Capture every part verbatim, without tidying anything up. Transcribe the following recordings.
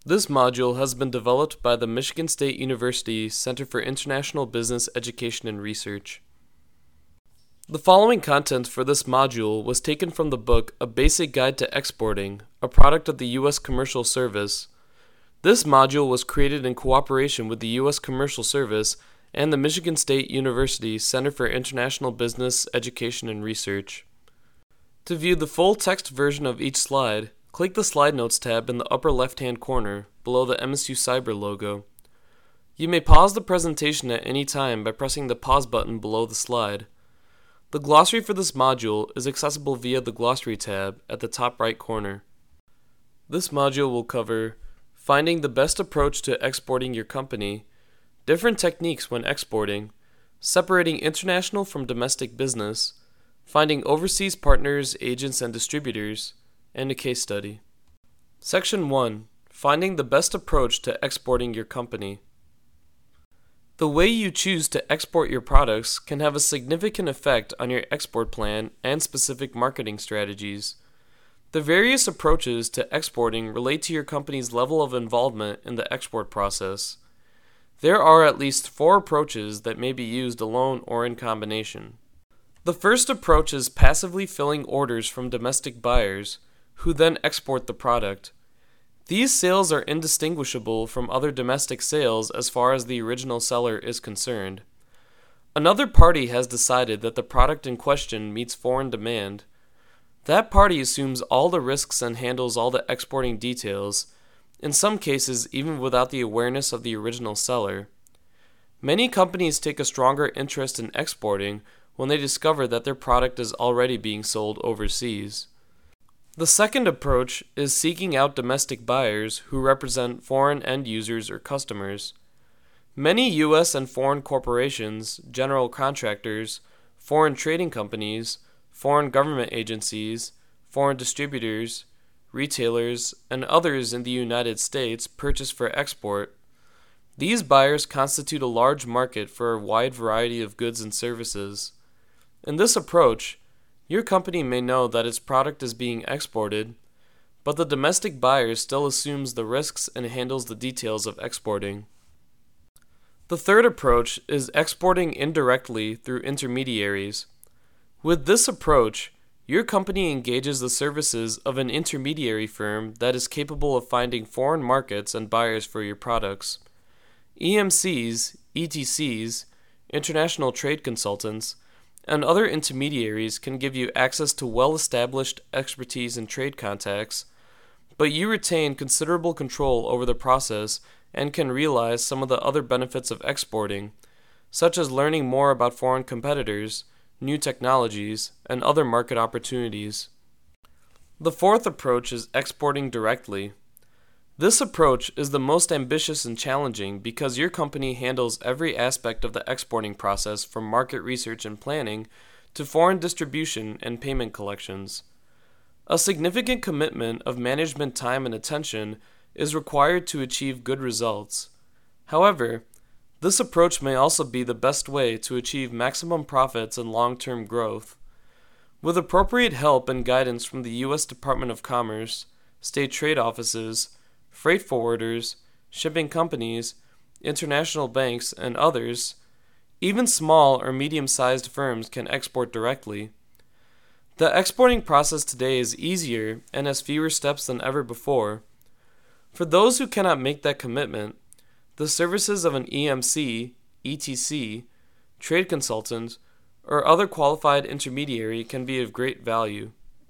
This module has been developed by the Michigan State University Center for International Business Education and Research. The following content for this module was taken from the book A Basic Guide to Exporting, a product of the U S Commercial Service. This module was created in cooperation with the U S Commercial Service and the Michigan State University Center for International Business Education and Research. To view the full text version of each slide, click the Slide Notes tab in the upper left-hand corner below the M S U Cyber logo. You may pause the presentation at any time by pressing the pause button below the slide. The glossary for this module is accessible via the Glossary tab at the top right corner. This module will cover finding the best approach to exporting your company, different techniques when exporting, separating international from domestic business, finding overseas partners, agents, and distributors, and a case study. Section one. Finding the best approach to exporting your company. The way you choose to export your products can have a significant effect on your export plan and specific marketing strategies. The various approaches to exporting relate to your company's level of involvement in the export process. There are at least four approaches that may be used alone or in combination. The first approach is passively filling orders from domestic buyers, who then export the product. These sales are indistinguishable from other domestic sales as far as the original seller is concerned. Another party has decided that the product in question meets foreign demand. That party assumes all the risks and handles all the exporting details, in some cases even without the awareness of the original seller. Many companies take a stronger interest in exporting when they discover that their product is already being sold overseas. The second approach is seeking out domestic buyers who represent foreign end users or customers. Many U S and foreign corporations, general contractors, foreign trading companies, foreign government agencies, foreign distributors, retailers, and others in the United States purchase for export. These buyers constitute a large market for a wide variety of goods and services. In this approach, your company may know that its product is being exported, but the domestic buyer still assumes the risks and handles the details of exporting. The third approach is exporting indirectly through intermediaries. With this approach, your company engages the services of an intermediary firm that is capable of finding foreign markets and buyers for your products. E M Cs, E T Cs, international trade consultants, and other intermediaries can give you access to well-established expertise and trade contacts, but you retain considerable control over the process and can realize some of the other benefits of exporting, such as learning more about foreign competitors, new technologies, and other market opportunities. The fourth approach is exporting directly. This approach is the most ambitious and challenging because your company handles every aspect of the exporting process from market research and planning to foreign distribution and payment collections. A significant commitment of management time and attention is required to achieve good results. However, this approach may also be the best way to achieve maximum profits and long-term growth. With appropriate help and guidance from the U S Department of Commerce, state trade offices, freight forwarders, shipping companies, international banks, and others, even small or medium-sized firms can export directly. The exporting process today is easier and has fewer steps than ever before. For those who cannot make that commitment, the services of an E M C, E T C, trade consultant, or other qualified intermediary can be of great value.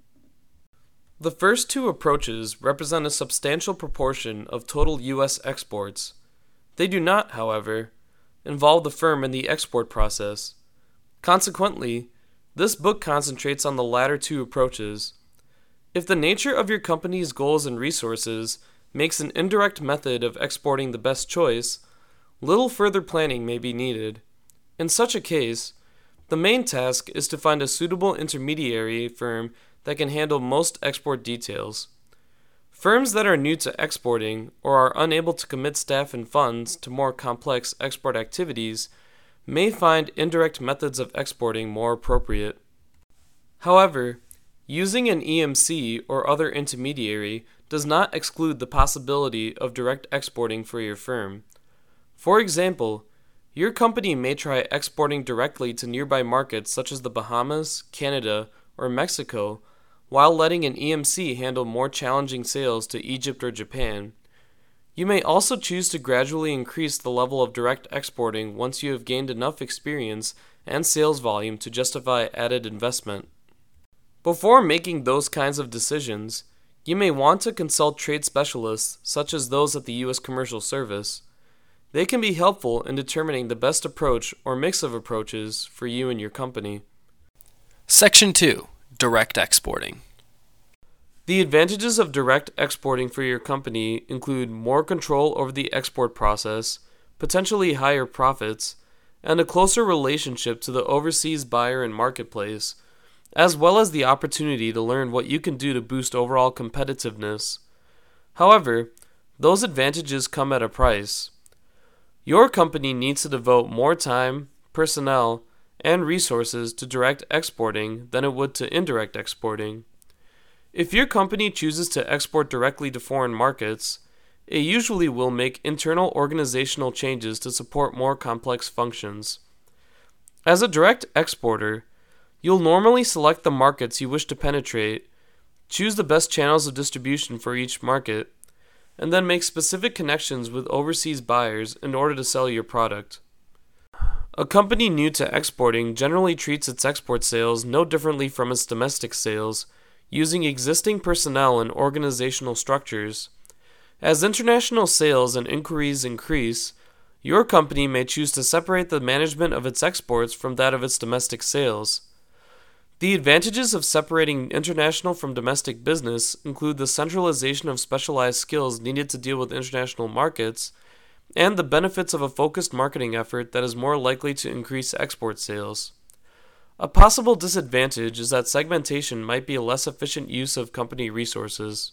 The first two approaches represent a substantial proportion of total U S exports. They do not, however, involve the firm in the export process. Consequently, this book concentrates on the latter two approaches. If the nature of your company's goals and resources makes an indirect method of exporting the best choice, little further planning may be needed. In such a case, the main task is to find a suitable intermediary firm that can handle most export details. Firms that are new to exporting or are unable to commit staff and funds to more complex export activities may find indirect methods of exporting more appropriate. However, using an E M C or other intermediary does not exclude the possibility of direct exporting for your firm. For example, your company may try exporting directly to nearby markets such as the Bahamas, Canada, or Mexico, while letting an E M C handle more challenging sales to Egypt or Japan. You may also choose to gradually increase the level of direct exporting once you have gained enough experience and sales volume to justify added investment. Before making those kinds of decisions, you may want to consult trade specialists such as those at the U S Commercial Service. They can be helpful in determining the best approach or mix of approaches for you and your company. Section two. Direct exporting. The advantages of direct exporting for your company include more control over the export process, potentially higher profits, and a closer relationship to the overseas buyer and marketplace, as well as the opportunity to learn what you can do to boost overall competitiveness. However, those advantages come at a price. Your company needs to devote more time, personnel, and resources to direct exporting than it would to indirect exporting. If your company chooses to export directly to foreign markets, it usually will make internal organizational changes to support more complex functions. As a direct exporter, you'll normally select the markets you wish to penetrate, choose the best channels of distribution for each market, and then make specific connections with overseas buyers in order to sell your product. A company new to exporting generally treats its export sales no differently from its domestic sales, using existing personnel and organizational structures. As international sales and inquiries increase, your company may choose to separate the management of its exports from that of its domestic sales. The advantages of separating international from domestic business include the centralization of specialized skills needed to deal with international markets, and the benefits of a focused marketing effort that is more likely to increase export sales. A possible disadvantage is that segmentation might be a less efficient use of company resources.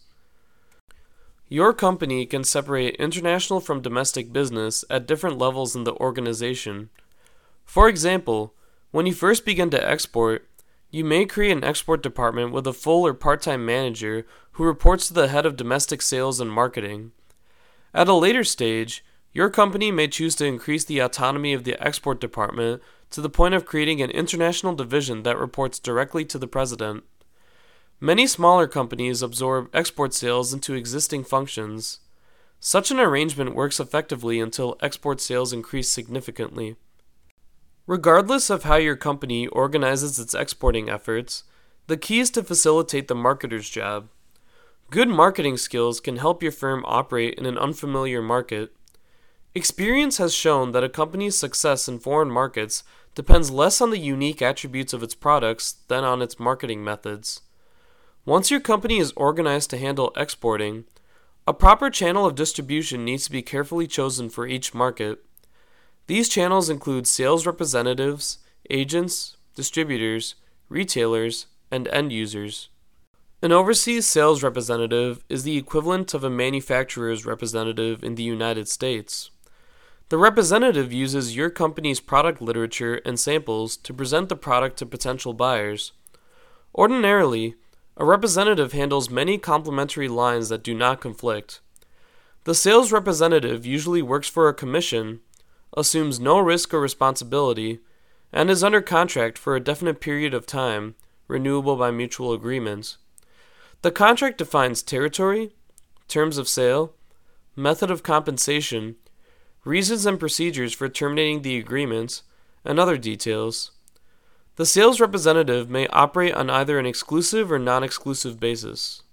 Your company can separate international from domestic business at different levels in the organization. For example, when you first begin to export, you may create an export department with a full or part-time manager who reports to the head of domestic sales and marketing. At a later stage, your company may choose to increase the autonomy of the export department to the point of creating an international division that reports directly to the president. Many smaller companies absorb export sales into existing functions. Such an arrangement works effectively until export sales increase significantly. Regardless of how your company organizes its exporting efforts, the key is to facilitate the marketer's job. Good marketing skills can help your firm operate in an unfamiliar market. Experience has shown that a company's success in foreign markets depends less on the unique attributes of its products than on its marketing methods. Once your company is organized to handle exporting, a proper channel of distribution needs to be carefully chosen for each market. These channels include sales representatives, agents, distributors, retailers, and end users. An overseas sales representative is the equivalent of a manufacturer's representative in the United States. The representative uses your company's product literature and samples to present the product to potential buyers. Ordinarily, a representative handles many complementary lines that do not conflict. The sales representative usually works for a commission, assumes no risk or responsibility, and is under contract for a definite period of time, renewable by mutual agreement. The contract defines territory, terms of sale, method of compensation, reasons and procedures for terminating the agreement, and other details. The sales representative may operate on either an exclusive or non-exclusive basis.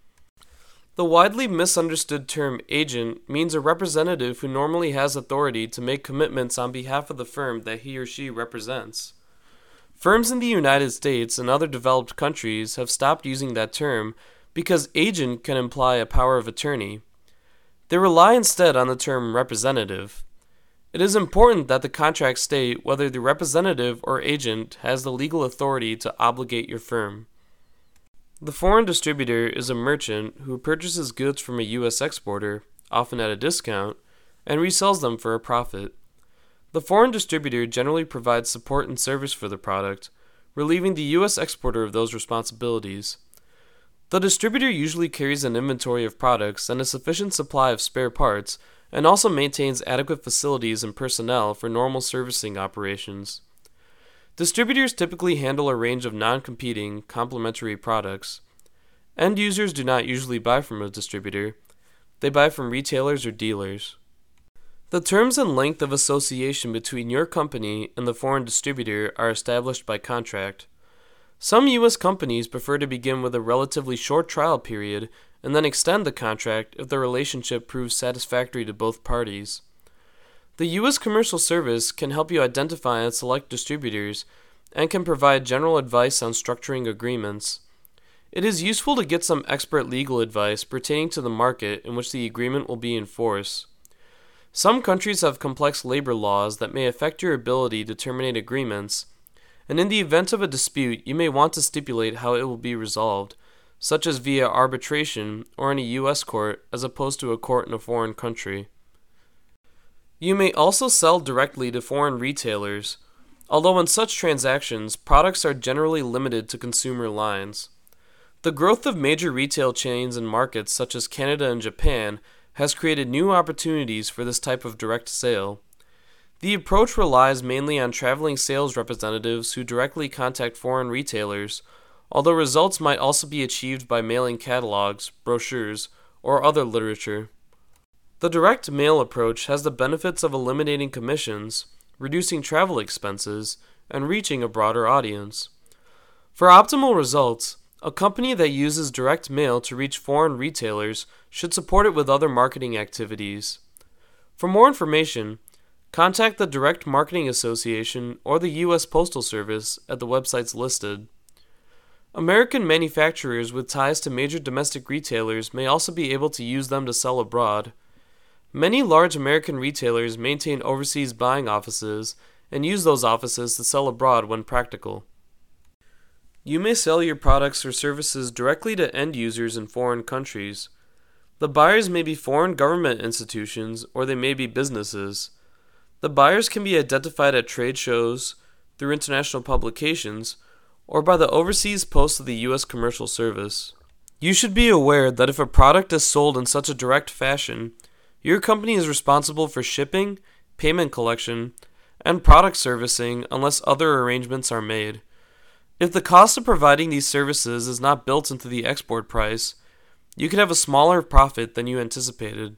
The widely misunderstood term agent means a representative who normally has authority to make commitments on behalf of the firm that he or she represents. Firms in the United States and other developed countries have stopped using that term because agent can imply a power of attorney. They rely instead on the term representative. It is important that the contracts state whether the representative or agent has the legal authority to obligate your firm. The foreign distributor is a merchant who purchases goods from a U S exporter, often at a discount, and resells them for a profit. The foreign distributor generally provides support and service for the product, relieving the U S exporter of those responsibilities. The distributor usually carries an inventory of products and a sufficient supply of spare parts, and also maintains adequate facilities and personnel for normal servicing operations. Distributors typically handle a range of non-competing, complementary products. End users do not usually buy from a distributor. They buy from retailers or dealers. The terms and length of association between your company and the foreign distributor are established by contract. Some U S companies prefer to begin with a relatively short trial period and then extend the contract if the relationship proves satisfactory to both parties. The U S Commercial Service can help you identify and select distributors and can provide general advice on structuring agreements. It is useful to get some expert legal advice pertaining to the market in which the agreement will be in force. Some countries have complex labor laws that may affect your ability to terminate agreements, and in the event of a dispute, you may want to stipulate how it will be resolved, such as via arbitration or in a U S court as opposed to a court in a foreign country. You may also sell directly to foreign retailers, although in such transactions, products are generally limited to consumer lines. The growth of major retail chains in markets such as Canada and Japan has created new opportunities for this type of direct sale. The approach relies mainly on traveling sales representatives who directly contact foreign retailers, although results might also be achieved by mailing catalogs, brochures, or other literature. The direct mail approach has the benefits of eliminating commissions, reducing travel expenses, and reaching a broader audience. For optimal results, a company that uses direct mail to reach foreign retailers should support it with other marketing activities. For more information, contact the Direct Marketing Association or the U S Postal Service at the websites listed. American manufacturers with ties to major domestic retailers may also be able to use them to sell abroad. Many large American retailers maintain overseas buying offices and use those offices to sell abroad when practical. You may sell your products or services directly to end users in foreign countries. The buyers may be foreign government institutions or they may be businesses. The buyers can be identified at trade shows, through international publications, or by the overseas post of the U S Commercial Service. You should be aware that if a product is sold in such a direct fashion, your company is responsible for shipping, payment collection, and product servicing unless other arrangements are made. If the cost of providing these services is not built into the export price, you could have a smaller profit than you anticipated.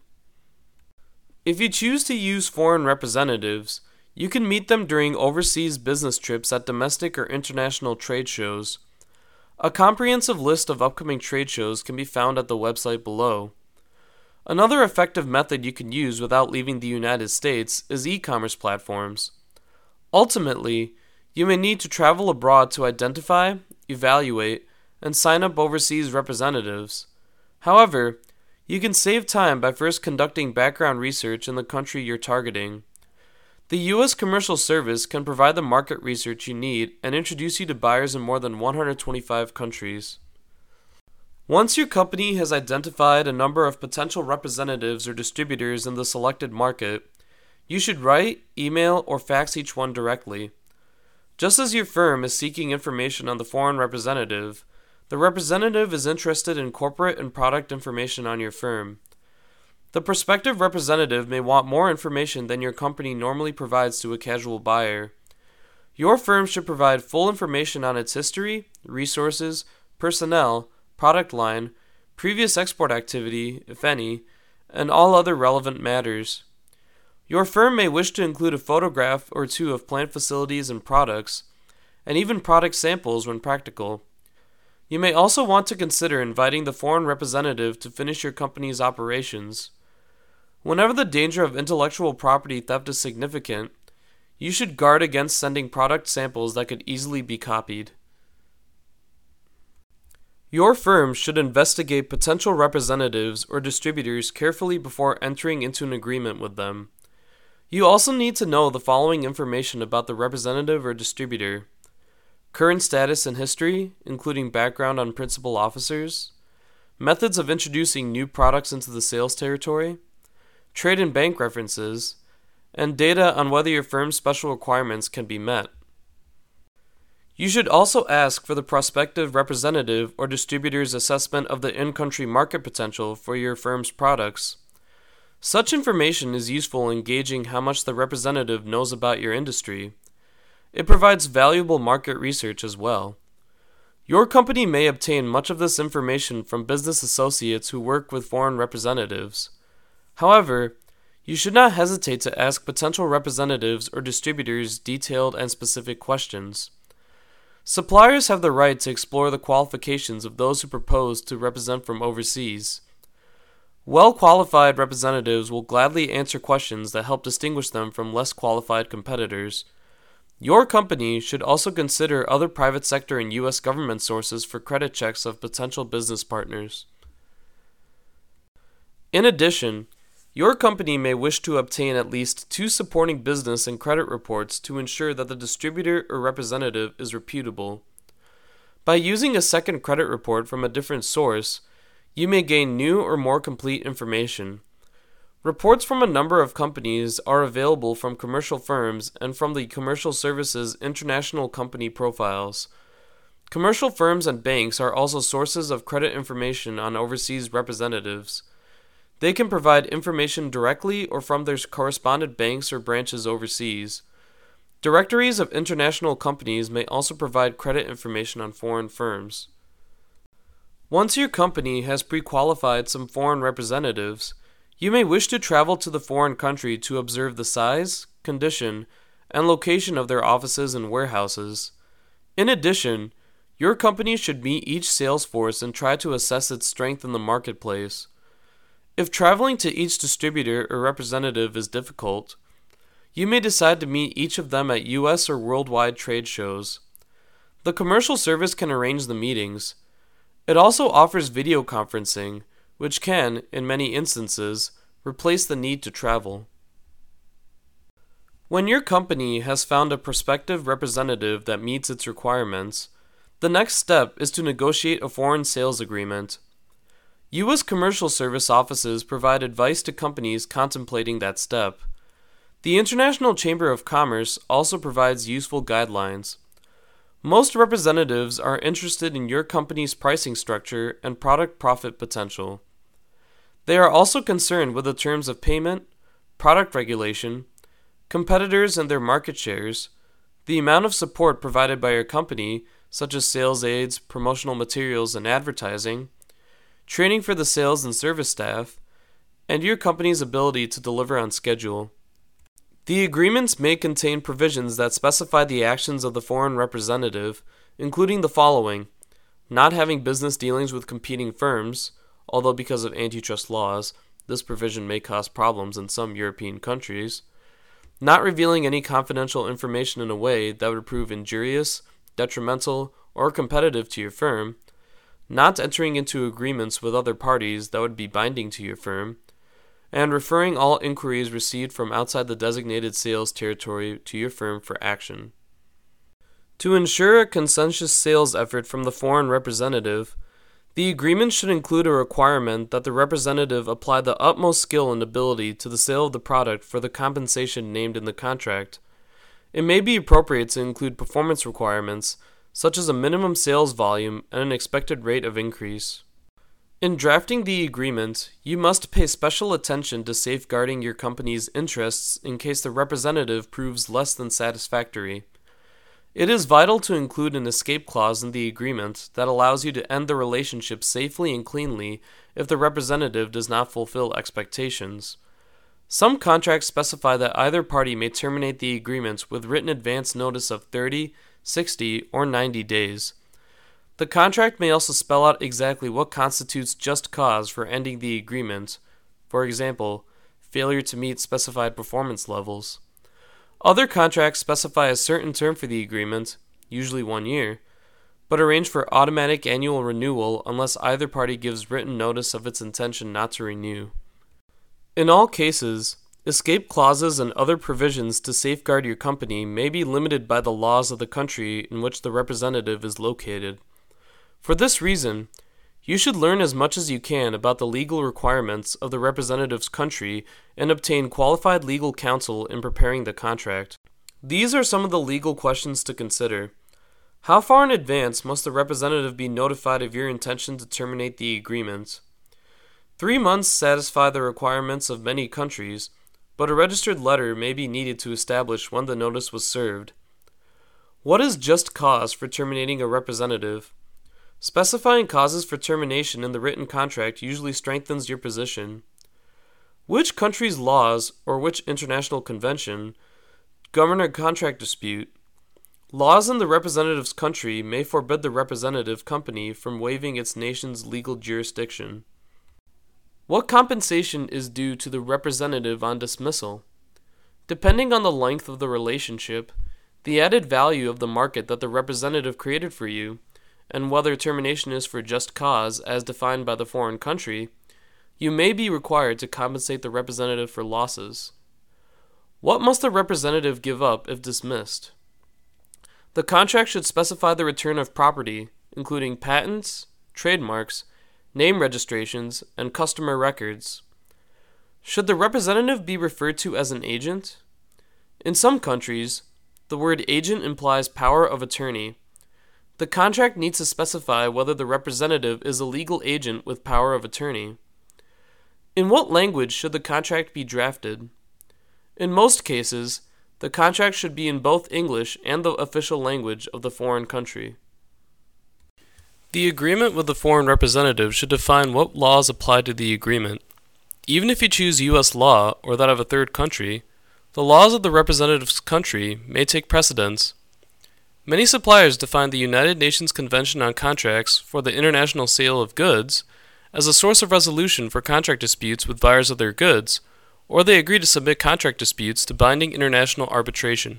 If you choose to use foreign representatives, you can meet them during overseas business trips at domestic or international trade shows. A comprehensive list of upcoming trade shows can be found at the website below. Another effective method you can use without leaving the United States is e-commerce platforms. Ultimately, you may need to travel abroad to identify, evaluate, and sign up overseas representatives. However, you can save time by first conducting background research in the country you're targeting. The U S Commercial Service can provide the market research you need and introduce you to buyers in more than one hundred twenty-five countries. Once your company has identified a number of potential representatives or distributors in the selected market, you should write, email, or fax each one directly. Just as your firm is seeking information on the foreign representative, the representative is interested in corporate and product information on your firm. The prospective representative may want more information than your company normally provides to a casual buyer. Your firm should provide full information on its history, resources, personnel, product line, previous export activity, if any, and all other relevant matters. Your firm may wish to include a photograph or two of plant facilities and products, and even product samples when practical. You may also want to consider inviting the foreign representative to finish your company's operations. Whenever the danger of intellectual property theft is significant, you should guard against sending product samples that could easily be copied. Your firm should investigate potential representatives or distributors carefully before entering into an agreement with them. You also need to know the following information about the representative or distributor: current status and history, including background on principal officers, methods of introducing new products into the sales territory, trade and bank references, and data on whether your firm's special requirements can be met. You should also ask for the prospective representative or distributor's assessment of the in-country market potential for your firm's products. Such information is useful in gauging how much the representative knows about your industry. It provides valuable market research as well. Your company may obtain much of this information from business associates who work with foreign representatives. However, you should not hesitate to ask potential representatives or distributors detailed and specific questions. Suppliers have the right to explore the qualifications of those who propose to represent from overseas. Well-qualified representatives will gladly answer questions that help distinguish them from less qualified competitors. Your company should also consider other private sector and U S government sources for credit checks of potential business partners. In addition, your company may wish to obtain at least two supporting business and credit reports to ensure that the distributor or representative is reputable. By using a second credit report from a different source, you may gain new or more complete information. Reports from a number of companies are available from commercial firms and from the Commercial Services International Company Profiles. Commercial firms and banks are also sources of credit information on overseas representatives. They can provide information directly or from their correspondent banks or branches overseas. Directories of international companies may also provide credit information on foreign firms. Once your company has pre-qualified some foreign representatives, you may wish to travel to the foreign country to observe the size, condition, and location of their offices and warehouses. In addition, your company should meet each sales force and try to assess its strength in the marketplace. If traveling to each distributor or representative is difficult, you may decide to meet each of them at U S or worldwide trade shows. The commercial service can arrange the meetings. It also offers video conferencing, which can, in many instances, replace the need to travel. When your company has found a prospective representative that meets its requirements, the next step is to negotiate a foreign sales agreement. U S commercial service offices provide advice to companies contemplating that step. The International Chamber of Commerce also provides useful guidelines. Most representatives are interested in your company's pricing structure and product profit potential. They are also concerned with the terms of payment, product regulation, competitors and their market shares, the amount of support provided by your company, such as sales aids, promotional materials, and advertising, training for the sales and service staff, and your company's ability to deliver on schedule. The agreements may contain provisions that specify the actions of the foreign representative, including the following: not having business dealings with competing firms, although because of antitrust laws, this provision may cause problems in some European countries, not revealing any confidential information in a way that would prove injurious, detrimental, or competitive to your firm, not entering into agreements with other parties that would be binding to your firm, and referring all inquiries received from outside the designated sales territory to your firm for action. To ensure a consensus sales effort from the foreign representative, the agreement should include a requirement that the representative apply the utmost skill and ability to the sale of the product for the compensation named in the contract. It may be appropriate to include performance requirements, such as a minimum sales volume and an expected rate of increase. In drafting the agreement, you must pay special attention to safeguarding your company's interests in case the representative proves less than satisfactory. It is vital to include an escape clause in the agreement that allows you to end the relationship safely and cleanly if the representative does not fulfill expectations. Some contracts specify that either party may terminate the agreement with written advance notice of thirty, sixty, or ninety days. The contract may also spell out exactly what constitutes just cause for ending the agreement, for example, failure to meet specified performance levels. Other contracts specify a certain term for the agreement, usually one year, but arrange for automatic annual renewal unless either party gives written notice of its intention not to renew. In all cases, escape clauses and other provisions to safeguard your company may be limited by the laws of the country in which the representative is located. For this reason, you should learn as much as you can about the legal requirements of the representative's country and obtain qualified legal counsel in preparing the contract. These are some of the legal questions to consider. How far in advance must the representative be notified of your intention to terminate the agreement? Three months satisfy the requirements of many countries, but a registered letter may be needed to establish when the notice was served. What is just cause for terminating a representative? Specifying causes for termination in the written contract usually strengthens your position. Which country's laws or which international convention govern a contract dispute? Laws in the representative's country may forbid the representative company from waiving its nation's legal jurisdiction. What compensation is due to the representative on dismissal? Depending on the length of the relationship, the added value of the market that the representative created for you, and whether termination is for just cause as defined by the foreign country, you may be required to compensate the representative for losses. What must the representative give up if dismissed? The contract should specify the return of property, including patents, trademarks, name registrations, and customer records. Should the representative be referred to as an agent? In some countries, the word agent implies power of attorney. The contract needs to specify whether the representative is a legal agent with power of attorney. In what language should the contract be drafted? In most cases, the contract should be in both English and the official language of the foreign country. The agreement with the foreign representative should define what laws apply to the agreement. Even if you choose U S law or that of a third country, the laws of the representative's country may take precedence. Many suppliers define the United Nations Convention on Contracts for the International Sale of Goods as a source of resolution for contract disputes with buyers of their goods, or they agree to submit contract disputes to binding international arbitration.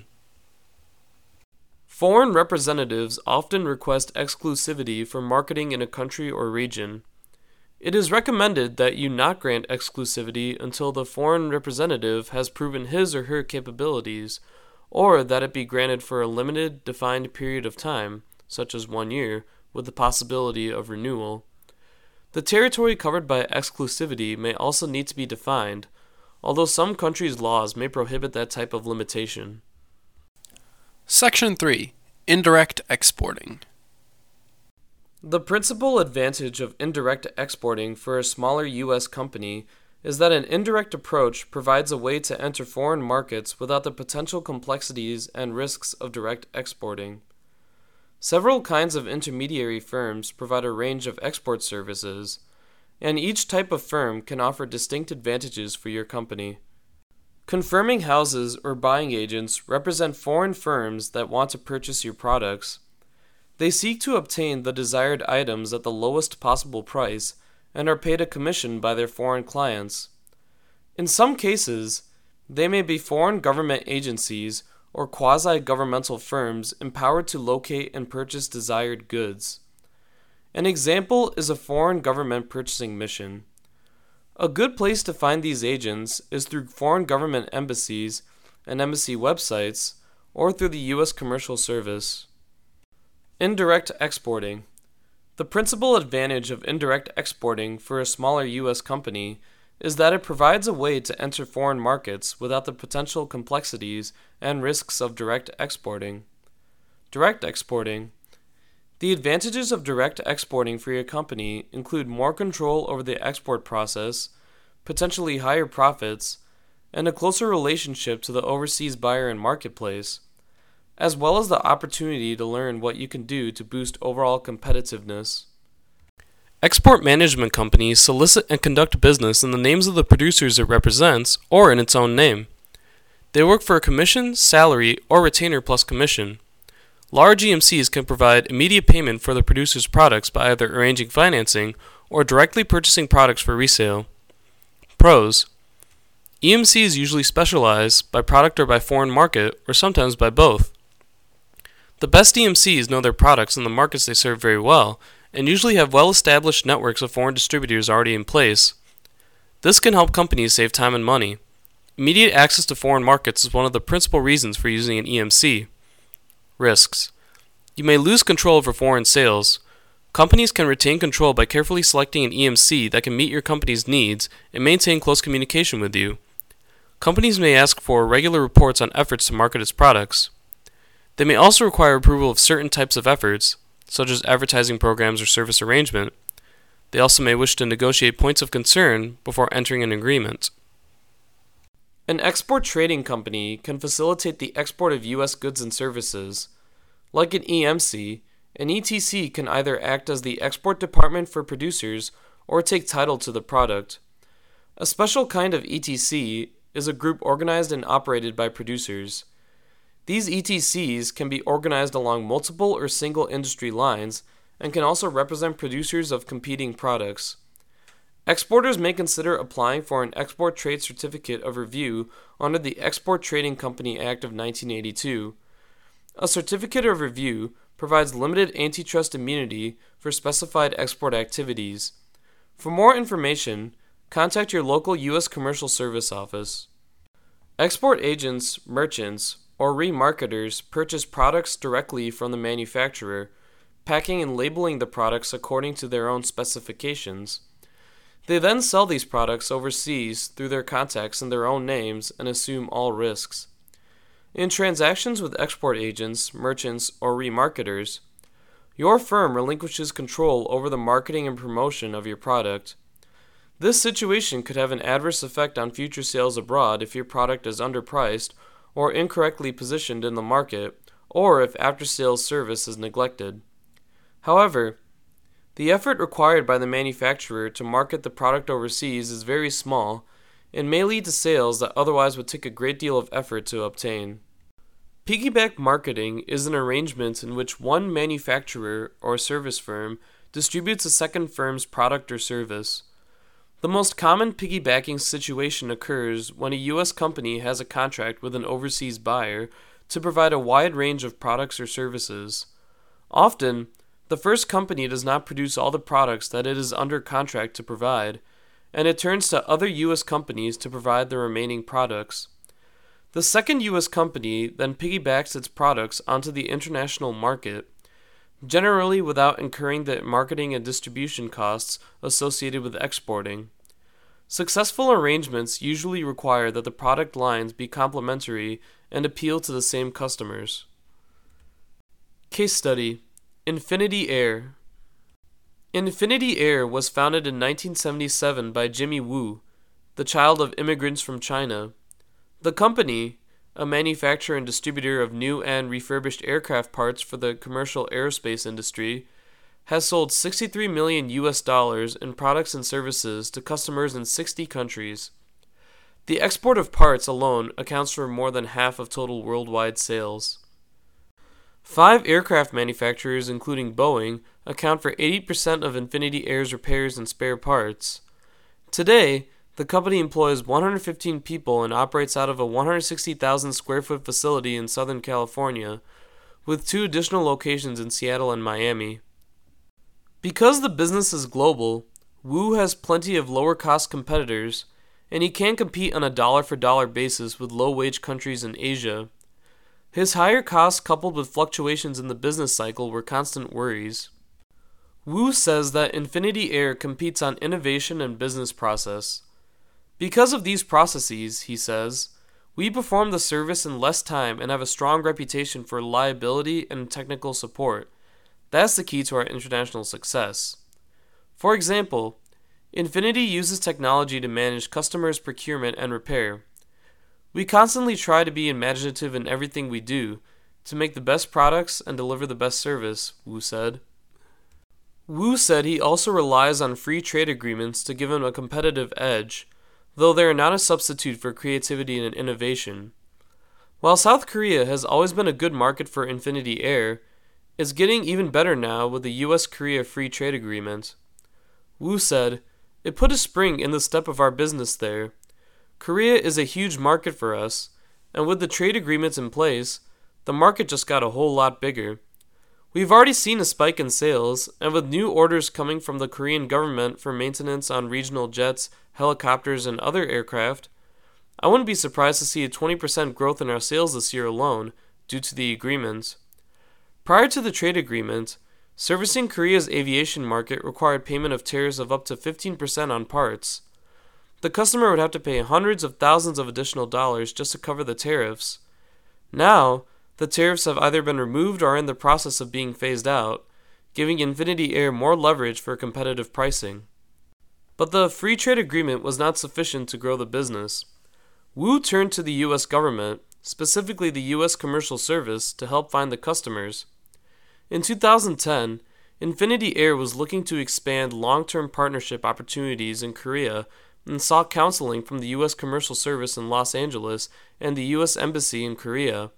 Foreign representatives often request exclusivity for marketing in a country or region. It is recommended that you not grant exclusivity until the foreign representative has proven his or her capabilities, or that it be granted for a limited, defined period of time, such as one year, with the possibility of renewal. The territory covered by exclusivity may also need to be defined, although some countries' laws may prohibit that type of limitation. Section three. Indirect Exporting. The principal advantage of indirect exporting for a smaller U S company is that an indirect approach provides a way to enter foreign markets without the potential complexities and risks of direct exporting. Several kinds of intermediary firms provide a range of export services, and each type of firm can offer distinct advantages for your company. Confirming houses or buying agents represent foreign firms that want to purchase your products. They seek to obtain the desired items at the lowest possible price and are paid a commission by their foreign clients. In some cases, they may be foreign government agencies or quasi-governmental firms empowered to locate and purchase desired goods. An example is a foreign government purchasing mission. A good place to find these agents is through foreign government embassies and embassy websites, or through the U S Commercial Service. Indirect exporting. The principal advantage of indirect exporting for a smaller U S company is that it provides a way to enter foreign markets without the potential complexities and risks of direct exporting. Direct exporting. The advantages of direct exporting for your company include more control over the export process, potentially higher profits, and a closer relationship to the overseas buyer and marketplace, as well as the opportunity to learn what you can do to boost overall competitiveness. Export management companies solicit and conduct business in the names of the producers it represents or in its own name. They work for a commission, salary, or retainer plus commission. Large E M Cs can provide immediate payment for the producer's products by either arranging financing or directly purchasing products for resale. Pros: E M Cs usually specialize by product or by foreign market, or sometimes by both. The best E M Cs know their products and the markets they serve very well, and usually have well-established networks of foreign distributors already in place. This can help companies save time and money. Immediate access to foreign markets is one of the principal reasons for using an E M C. Risks: you may lose control over foreign sales. Companies can retain control by carefully selecting an E M C that can meet your company's needs and maintain close communication with you. Companies may ask for regular reports on efforts to market its products. They may also require approval of certain types of efforts, such as advertising programs or service arrangement. They also may wish to negotiate points of concern before entering an agreement. An export trading company can facilitate the export of U S goods and services. Like an E M C, an E T C can either act as the export department for producers or take title to the product. A special kind of E T C is a group organized and operated by producers. These E T Cs can be organized along multiple or single industry lines and can also represent producers of competing products. Exporters may consider applying for an Export Trade Certificate of Review under the Export Trading Company Act of nineteen eighty-two. A certificate of review provides limited antitrust immunity for specified export activities. For more information, contact your local U S Commercial Service office. Export agents, merchants, or remarketers purchase products directly from the manufacturer, packing and labeling the products according to their own specifications. They then sell these products overseas through their contacts in their own names and assume all risks. In transactions with export agents, merchants, or remarketers, your firm relinquishes control over the marketing and promotion of your product. This situation could have an adverse effect on future sales abroad if your product is underpriced or incorrectly positioned in the market, or if after-sales service is neglected. However, the effort required by the manufacturer to market the product overseas is very small and may lead to sales that otherwise would take a great deal of effort to obtain. Piggyback marketing is an arrangement in which one manufacturer or service firm distributes a second firm's product or service. The most common piggybacking situation occurs when a U S company has a contract with an overseas buyer to provide a wide range of products or services. Often, the first company does not produce all the products that it is under contract to provide, and it turns to other U S companies to provide the remaining products. The second U S company then piggybacks its products onto the international market, generally without incurring the marketing and distribution costs associated with exporting. Successful arrangements usually require that the product lines be complementary and appeal to the same customers. Case study: Infinity Air. Infinity Air was founded in nineteen seventy-seven by Jimmy Wu, the child of immigrants from China. The company, a manufacturer and distributor of new and refurbished aircraft parts for the commercial aerospace industry, has sold sixty-three million U S dollars in products and services to customers in sixty countries. The export of parts alone accounts for more than half of total worldwide sales. Five aircraft manufacturers, including Boeing, account for eighty percent of Infinity Air's repairs and spare parts. Today, the company employs one hundred fifteen people and operates out of a one hundred sixty thousand square foot facility in Southern California, with two additional locations in Seattle and Miami. Because the business is global, Wu has plenty of lower-cost competitors, and he can compete on a dollar-for-dollar basis with low-wage countries in Asia. His higher costs coupled with fluctuations in the business cycle were constant worries. Wu says that Infinity Air competes on innovation and business process. Because of these processes, he says, we perform the service in less time and have a strong reputation for reliability and technical support. That's the key to our international success. For example, Infinity uses technology to manage customers' procurement and repair. We constantly try to be imaginative in everything we do, to make the best products and deliver the best service, Wu said. Wu said he also relies on free trade agreements to give him a competitive edge, though they are not a substitute for creativity and innovation. While South Korea has always been a good market for Infinity Air, it's getting even better now with the U S Korea Free Trade Agreement. Wu said, "It put a spring in the step of our business there. Korea is a huge market for us, and with the trade agreements in place, the market just got a whole lot bigger. We've already seen a spike in sales, and with new orders coming from the Korean government for maintenance on regional jets, helicopters, and other aircraft, I wouldn't be surprised to see a twenty percent growth in our sales this year alone, due to the agreement." Prior to the trade agreement, servicing Korea's aviation market required payment of tariffs of up to fifteen percent on parts. The customer would have to pay hundreds of thousands of additional dollars just to cover the tariffs. Now, The tariffs have either been removed or are in the process of being phased out, giving Infinity Air more leverage for competitive pricing. But the free trade agreement was not sufficient to grow the business. Wu turned to the U S government, specifically the U S Commercial Service, to help find the customers. In two thousand ten, Infinity Air was looking to expand long-term partnership opportunities in Korea and sought counseling from the U S Commercial Service in Los Angeles and the U S Embassy in Korea.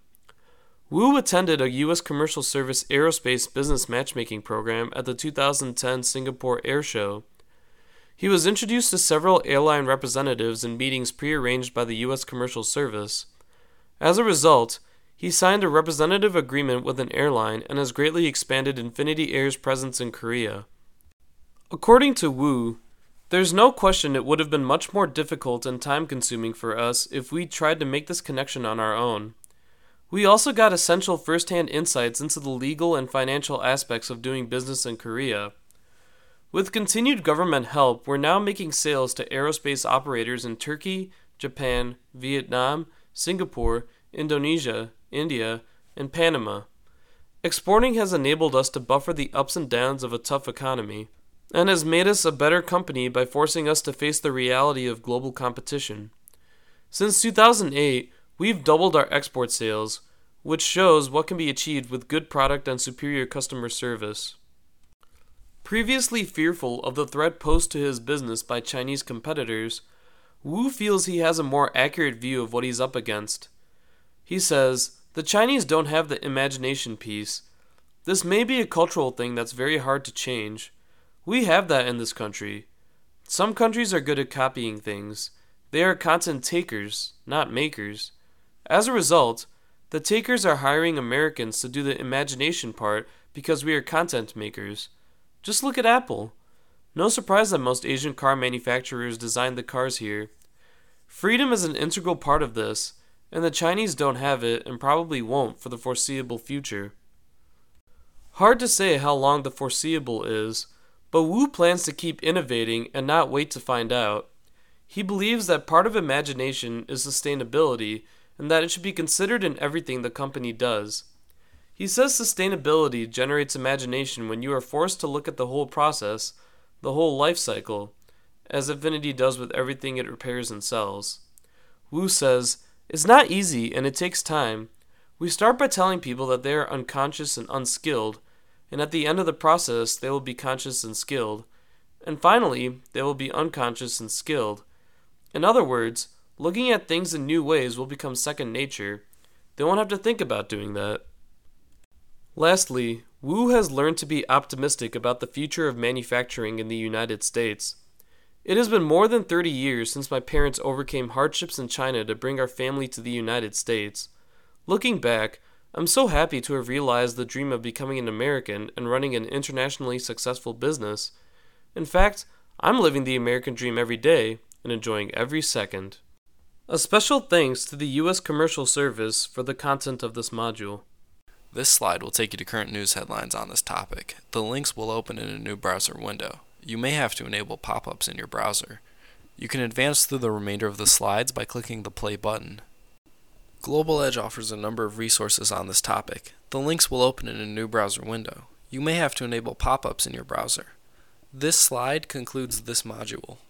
Wu attended a U S Commercial Service aerospace business matchmaking program at the two thousand ten Singapore Air Show. He was introduced to several airline representatives in meetings prearranged by the U S Commercial Service. As a result, he signed a representative agreement with an airline and has greatly expanded Infinity Air's presence in Korea. According to Wu, there's no question it would have been much more difficult and time-consuming for us if we tried to make this connection on our own. We also got essential first-hand insights into the legal and financial aspects of doing business in Korea. With continued government help, we're now making sales to aerospace operators in Turkey, Japan, Vietnam, Singapore, Indonesia, India, and Panama. Exporting has enabled us to buffer the ups and downs of a tough economy, and has made us a better company by forcing us to face the reality of global competition. Since two thousand eight, we've doubled our export sales, which shows what can be achieved with good product and superior customer service. Previously fearful of the threat posed to his business by Chinese competitors, Wu feels he has a more accurate view of what he's up against. He says, "The Chinese don't have the imagination piece. This may be a cultural thing that's very hard to change. We have that in this country. Some countries are good at copying things. They are content takers, not makers. As a result, the takers are hiring Americans to do the imagination part because we are content makers. Just look at Apple. No surprise that most Asian car manufacturers designed the cars here. Freedom is an integral part of this, and the Chinese don't have it and probably won't for the foreseeable future." Hard to say how long the foreseeable is, but Wu plans to keep innovating and not wait to find out. He believes that part of imagination is sustainability and that it should be considered in everything the company does. He says sustainability generates imagination when you are forced to look at the whole process, the whole life cycle, as Infinity does with everything it repairs and sells. Wu says, "It's not easy and it takes time. We start by telling people that they are unconscious and unskilled, and at the end of the process they will be conscious and skilled, and finally they will be unconscious and skilled. In other words, looking at things in new ways will become second nature. They won't have to think about doing that." Lastly, Wu has learned to be optimistic about the future of manufacturing in the United States. "It has been more than thirty years since my parents overcame hardships in China to bring our family to the United States. Looking back, I'm so happy to have realized the dream of becoming an American and running an internationally successful business. In fact, I'm living the American dream every day and enjoying every second." A special thanks to the U S Commercial Service for the content of this module. This slide will take you to current news headlines on this topic. The links will open in a new browser window. You may have to enable pop-ups in your browser. You can advance through the remainder of the slides by clicking the play button. Global Edge offers a number of resources on this topic. The links will open in a new browser window. You may have to enable pop-ups in your browser. This slide concludes this module.